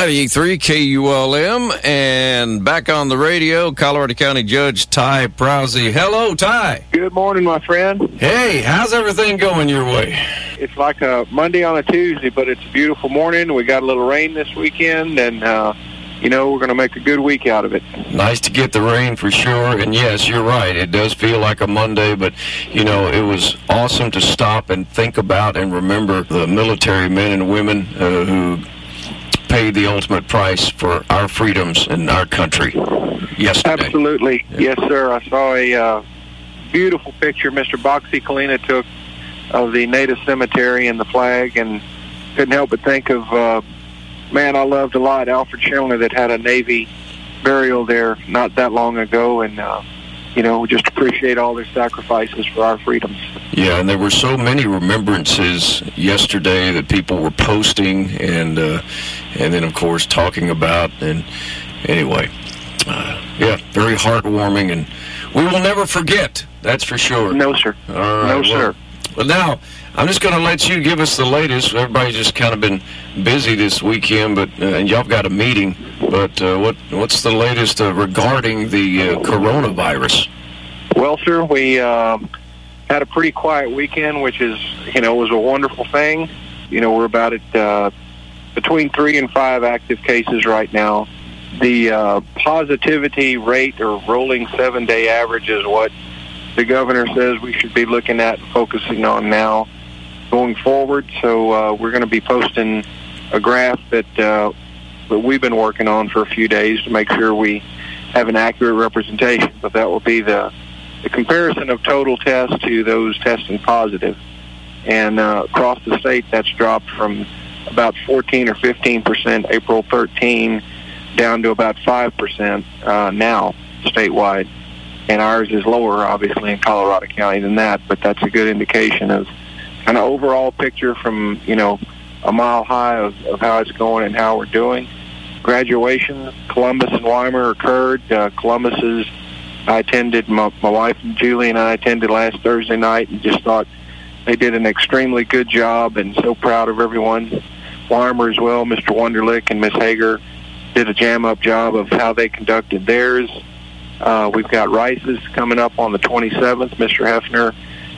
98.3 KULM, and back on the radio, Colorado County Judge Ty Prowse. Hello, Ty. Good morning, my friend. Hey, how's everything going your way? It's like a Monday on a Tuesday, but it's a beautiful morning. We got a little rain this weekend, and, we're going to make a good week out of it. Nice to get the rain for sure, and yes, you're right. It does feel like a Monday, but, it was awesome to stop and think about and remember the military men and women who paid the ultimate price for our freedoms in our country yesterday. Absolutely. Yeah. Yes, sir. I saw a beautiful picture Mr. Boxy Kalina took of the Native Cemetery and the flag, and couldn't help but think of, man I loved a lot, Alfred Schindler, that had a Navy burial there not that long ago, and, we just appreciate all their sacrifices for our freedoms. Yeah, and there were so many remembrances yesterday that people were posting and then, of course, talking about. And anyway, very heartwarming, and we will never forget, that's for sure. No, sir. All right, sir. Well, now, I'm just going to let you give us the latest. Everybody's just kind of been busy this weekend, but and y'all got a meeting. But what's the latest regarding the coronavirus? Well, sir, we had a pretty quiet weekend, which is, was a wonderful thing. We're about at between 3 and 5 active cases right now. The positivity rate, or rolling 7-day average, is what the governor says we should be looking at and focusing on now going forward. So we're going to be posting a graph that we've been working on for a few days to make sure we have an accurate representation. But that will be the comparison of total tests to those testing positive. And across the state, that's dropped from about 14 or 15% April 13 down to about 5% now statewide. And ours is lower, obviously, in Colorado County than that, but that's a good indication of kind of overall picture from, a mile high of how it's going and how we're doing. Graduation, Columbus and Weimar occurred. I attended, my wife Julie and I attended last Thursday night, and just thought they did an extremely good job, and so proud of everyone. Weimar as well, Mr. Wunderlich and Miss Hager did a jam-up job of how they conducted theirs. We've got Rice's coming up on the 27th. Mr. Hefner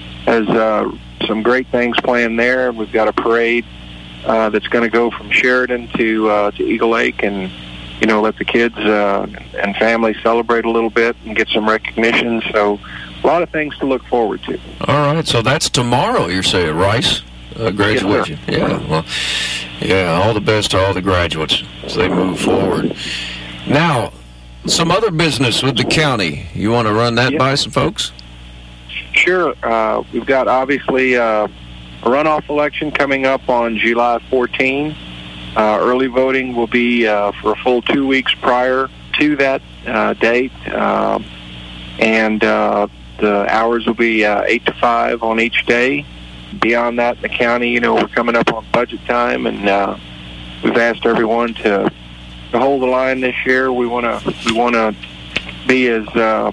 has some great things planned there. We've got a parade that's going to go from Sheridan to Eagle Lake, and let the kids and families celebrate a little bit and get some recognition. So a lot of things to look forward to. All right, so that's tomorrow, you're saying, Rice? Graduation. Yes, yeah, all the best to all the graduates as they move forward. Now, some other business with the county. You want to run that by some folks? Sure. We've got, obviously, a runoff election coming up on July 14. Early voting will be for a full 2 weeks prior to that date. And the hours will be 8 to 5 on each day. Beyond that, in the county, we're coming up on budget time, and we've asked everyone to hold the line this year. We want to be as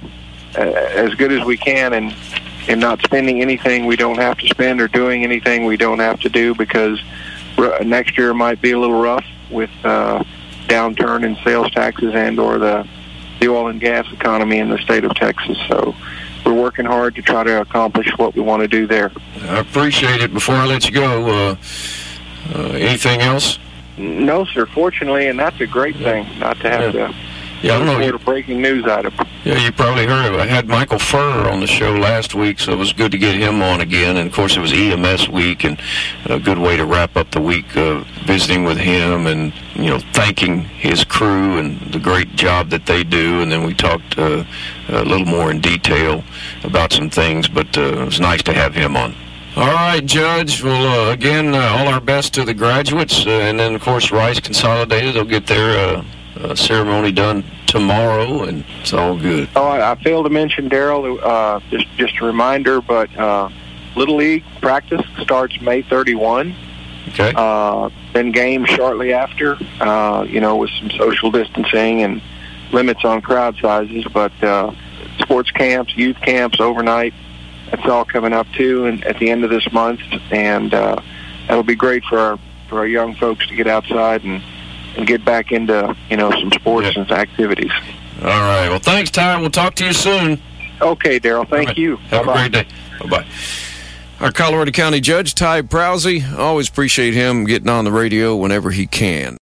good as we can, and not spending anything we don't have to spend, or doing anything we don't have to do, because next year might be a little rough with downturn in sales taxes and or the oil and gas economy in the state of Texas. So we're working hard to try to accomplish what we want to do there. I appreciate it. Before I let you go, anything else? No, sir, fortunately, and that's a great thing, not to have to I don't know. report a breaking news item. Yeah, you probably heard of it. I had Michael Furr on the show last week, so it was good to get him on again. And, of course, it was EMS week, and a good way to wrap up the week, visiting with him and, thanking his crew and the great job that they do. And then we talked a little more in detail about some things, but it was nice to have him on. All right, Judge. Well, again, all our best to the graduates. And then, of course, Rice Consolidated, they'll get their ceremony done tomorrow, and it's all good. Oh, I failed to mention, Daryl, just a reminder, but Little League practice starts May 31. Okay. Then games shortly after, with some social distancing and limits on crowd sizes, but sports camps, youth camps, overnight, that's all coming up, too, and at the end of this month, and that'll be great for our young folks to get outside and get back into, some sports and activities. All right. Well, thanks, Ty. We'll talk to you soon. Okay, Daryl. Thank you. Have a great day. Bye-bye. Our Colorado County Judge, Ty Prowse, always appreciate him getting on the radio whenever he can.